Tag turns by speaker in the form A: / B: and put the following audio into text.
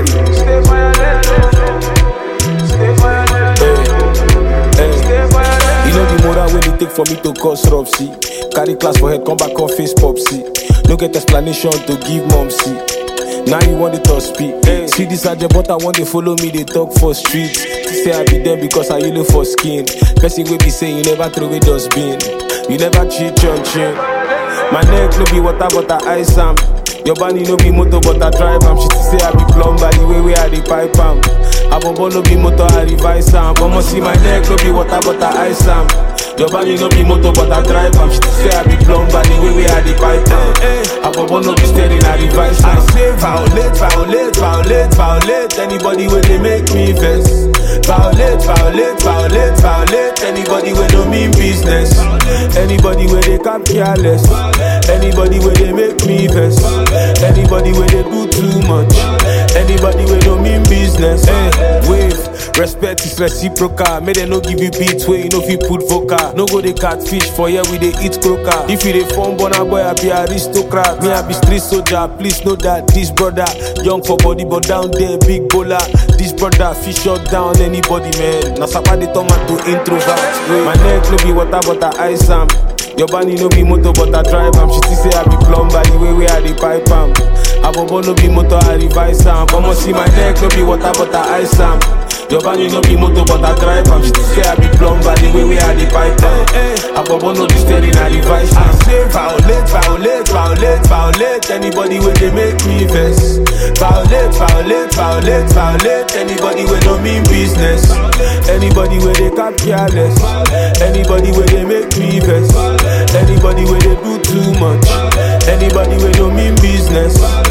A: Stay violent. Stay violent. Stay violent.
B: You know the moral when it take for me to cause rupsy. Carry class for head, come back on face popsy. No get explanation to give mom see. Now you want it to speak. See this agent, but I want to follow me. They talk for streets. Say I be there because I yellow for skin. Person will be saying you never throw away dustbin. You never cheat on chin. My neck no be water, but I ice am. Your body no be motor, but I drive am. She say I be plumber, the way I dey pipe am. Abombo no be motor, I revise am. But see my neck no be water, but I ice am. Your body no be motor, but I drive am. She say I be plumber, the way I dey pipe am. Abombo no be steering, I revise am. I say violate, violate, violate, violate. Anybody when they make me vex. Violate, violate, violate, violate. Anybody when no mean business. Anybody when they cap careless. Anybody when they make me vex. Anybody when they do too much. Anybody when no mean business. Wave, respect is reciprocal. May they no give you beats where you know if you put vocal. No go they catfish for here we they eat croaker. If you they form bona boy I be aristocrat. Me I be street soldier. Please know that this brother young for body but down there big bowler. This brother fish shut down anybody man. Now sapa they turn man to introvert. My neck no be water but I ice am. Your body no be motor but I drive am. She say I be plumber the way I dey pipe am. Abombo no be motor I revise am. Come see my neck no be water but I ice am. Your body no be motor but I drive am. She say I be plumber the way I dey pipe am. Abombo no be steering I revise am. I say violate, violate, violate, violate. Anybody when they make me vex. Violate, violate, violate, violate. Anybody when no mean business. Anybody when they cap careless. Anybody when they make me vex. Anybody when they do too much. Anybody when no mean business.